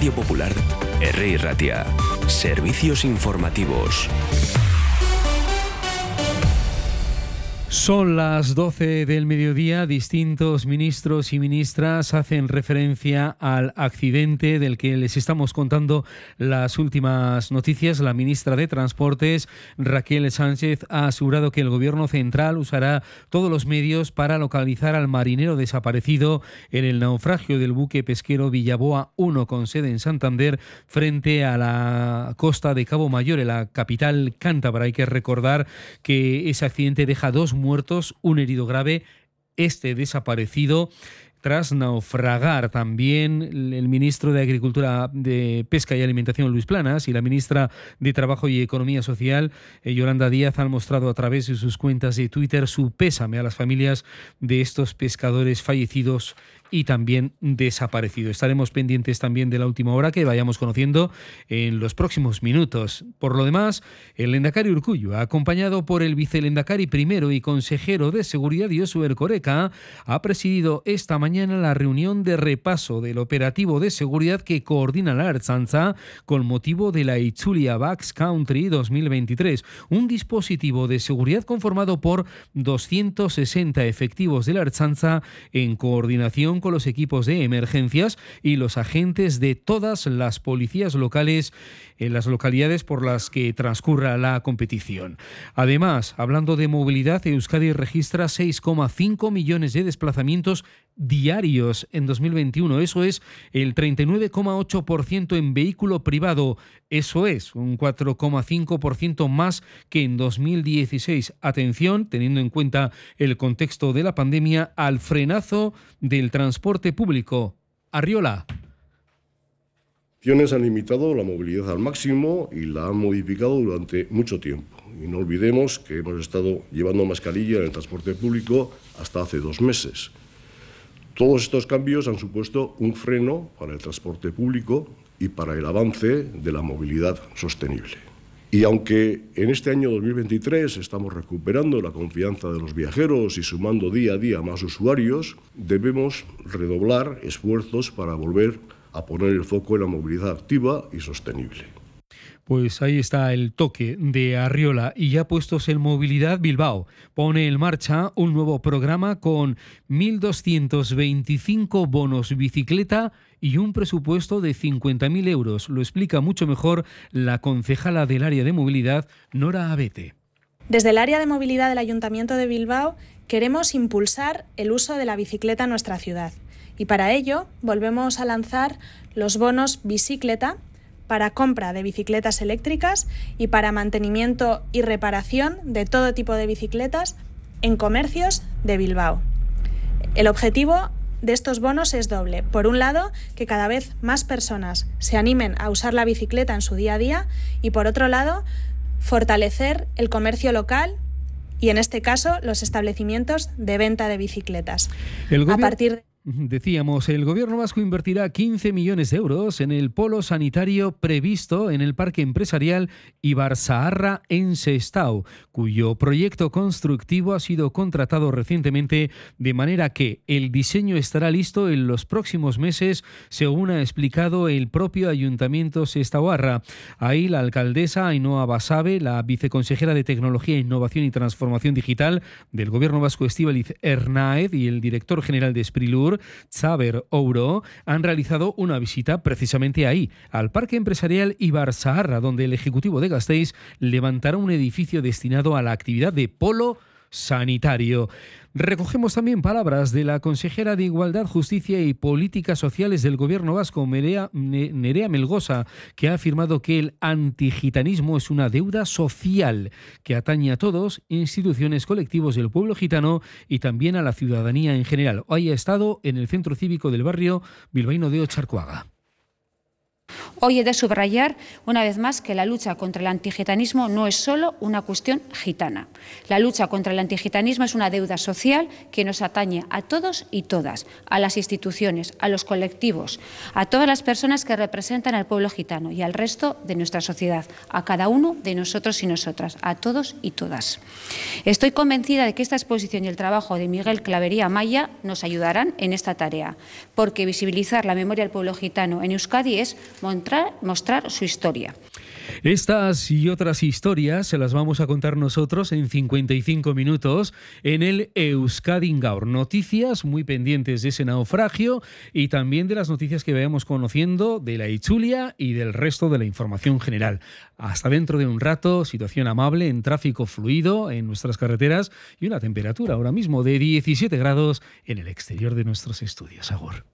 Radio Popular, R. Ratia. Servicios informativos. Son las 12 del mediodía. Distintos ministros y ministras hacen referencia al accidente del que les estamos contando las últimas noticias. La ministra de Transportes, Raquel Sánchez, ha asegurado que el Gobierno central usará todos los medios para localizar al marinero desaparecido en el naufragio del buque pesquero Villaboa 1 con sede en Santander frente a la costa de Cabo Mayor, en la capital cántabra. Hay que recordar que ese accidente deja 2 muertos, un herido grave, este desaparecido tras naufragar. También el ministro de Agricultura, de Pesca y Alimentación, Luis Planas, y la ministra de Trabajo y Economía Social, Yolanda Díaz, han mostrado a través de sus cuentas de Twitter su pésame a las familias de estos pescadores fallecidos y también desaparecido. Estaremos pendientes también de la última hora que vayamos conociendo en los próximos minutos. Por lo demás, el lehendakari Urkullu, acompañado por el vicelehendakari primero y consejero de Seguridad, Josu Erkoreka, ha presidido esta mañana la reunión de repaso del operativo de seguridad que coordina la Ertzaintza con motivo de la Itzulia Basque Country 2023, un dispositivo de seguridad conformado por 260 efectivos de la Ertzaintza en coordinación con los equipos de emergencias y los agentes de todas las policías locales en las localidades por las que transcurra la competición. Además, hablando de movilidad, Euskadi registra 6,5 millones de desplazamientos diarios en 2021. Eso es el 39,8% en vehículo privado. Eso es un 4,5% más que en 2016. Atención, teniendo en cuenta el contexto de la pandemia, al frenazo del transporte público. Arriola. Han limitado la movilidad al máximo y la han modificado durante mucho tiempo. Y no olvidemos que hemos estado llevando mascarilla en el transporte público hasta hace 2 meses. Todos estos cambios han supuesto un freno para el transporte público y para el avance de la movilidad sostenible. Y aunque en este año 2023 estamos recuperando la confianza de los viajeros y sumando día a día más usuarios, debemos redoblar esfuerzos para volver a poner el foco en la movilidad activa y sostenible. Pues ahí está el toque de Arriola. Y ya puestos en movilidad, Bilbao pone en marcha un nuevo programa con 1.225 bonos bicicleta y un presupuesto de 50.000 euros. Lo explica mucho mejor la concejala del área de movilidad, Nora Abete. Desde el área de movilidad del Ayuntamiento de Bilbao queremos impulsar el uso de la bicicleta en nuestra ciudad. Y para ello volvemos a lanzar los bonos bicicleta para compra de bicicletas eléctricas y para mantenimiento y reparación de todo tipo de bicicletas en comercios de Bilbao. El objetivo de estos bonos es doble. Por un lado, que cada vez más personas se animen a usar la bicicleta en su día a día y por otro lado, fortalecer el comercio local y en este caso los establecimientos de venta de bicicletas. Decíamos, el Gobierno vasco invertirá 15 millones de euros en el polo sanitario previsto en el Parque Empresarial Ibarzaharra en Sestao, cuyo proyecto constructivo ha sido contratado recientemente, de manera que el diseño estará listo en los próximos meses, según ha explicado el propio Ayuntamiento sestaoarra. Ahí la alcaldesa Ainhoa Basabe, la viceconsejera de Tecnología, Innovación y Transformación Digital del Gobierno vasco, Estíbaliz Hernáez, y el director general de Sprilur, Xaber Ouro, han realizado una visita precisamente ahí, al Parque Empresarial Ibarzaharra, donde el Ejecutivo de Gasteiz levantará un edificio destinado a la actividad de polo sanitario. Recogemos también palabras de la consejera de Igualdad, Justicia y Políticas Sociales del Gobierno vasco, Nerea Melgosa, que ha afirmado que el antigitanismo es una deuda social que atañe a todos, instituciones, colectivos del pueblo gitano y también a la ciudadanía en general. Hoy ha estado en el Centro Cívico del barrio bilbaíno de Otxarkoaga. Hoy he de subrayar una vez más que la lucha contra el antigitanismo no es solo una cuestión gitana. La lucha contra el antigitanismo es una deuda social que nos atañe a todos y todas, a las instituciones, a los colectivos, a todas las personas que representan al pueblo gitano y al resto de nuestra sociedad, a cada uno de nosotros y nosotras, a todos y todas. Estoy convencida de que esta exposición y el trabajo de Miguel Clavería Maya nos ayudarán en esta tarea, porque visibilizar la memoria del pueblo gitano en Euskadi es mostrar su historia. Estas y otras historias se las vamos a contar nosotros en 55 minutos en el Euskadin Gaur. Noticias muy pendientes de ese naufragio y también de las noticias que vayamos conociendo de la Itzulia y del resto de la información general. Hasta dentro de un rato, situación amable en tráfico fluido en nuestras carreteras y una temperatura ahora mismo de 17 grados en el exterior de nuestros estudios. Agur.